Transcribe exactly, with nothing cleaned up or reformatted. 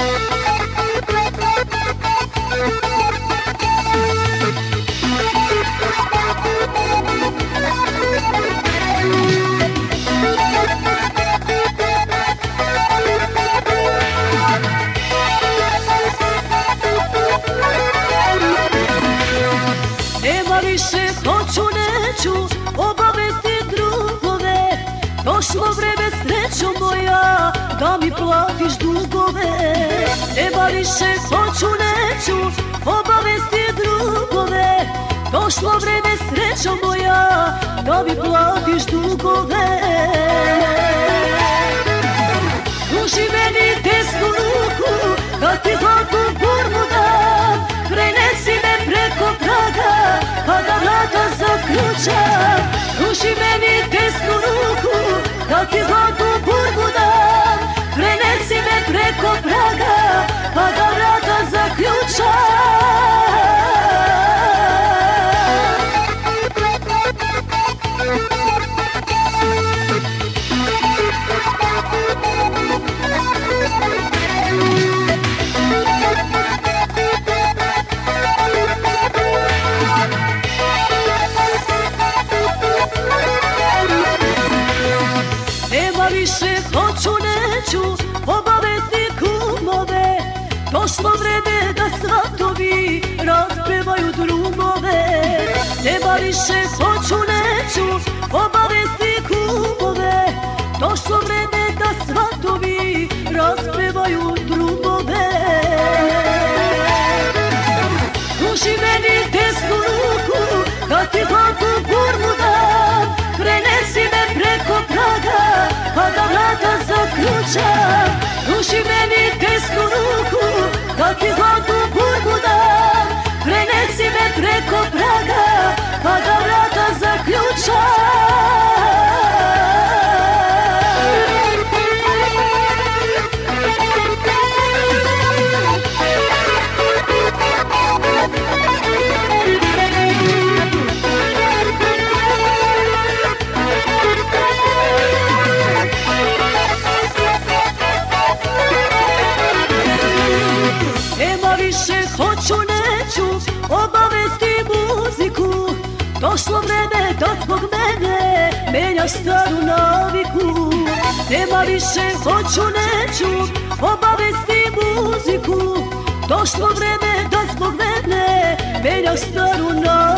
Nema više hoću neću obavesti drugove, došlo vreme srećo moja da mi platiš dugove. Nema više hoću neću obavesti drugove, došlo vreme srećo moja da mi platiš dugove. Pruži meni desnu ruku da ti zlatnu burmu dam, prenesi me preko praga pa da vrata zaključam. Pruži meni desnu ruku da ti zlatnu burmu dam, prenesi me preko praga pa da vrata zaključam. Nema više hoću neću obavesti kumove, došlo vreme da svatovi raspevaju drumove. Nema više hoću neću obavesti kumove, došlo vreme da svatovi raspevaju drumove. Pruži meni desnu ruku da ti zlatnu burmu dam, prenesi me preko praga pa da vrata zaključam. Pruži meni desnu ruku da ti zlatnu burmu dam, prenesi me preko praga pa da vrata zaključam. Hoću neću obavesti muziku, došlo vreme da zbog mene menjaš staru naviku. Nema više hoću neću obavesti muziku, došlo vreme da zbog mene menjaš staru naviku.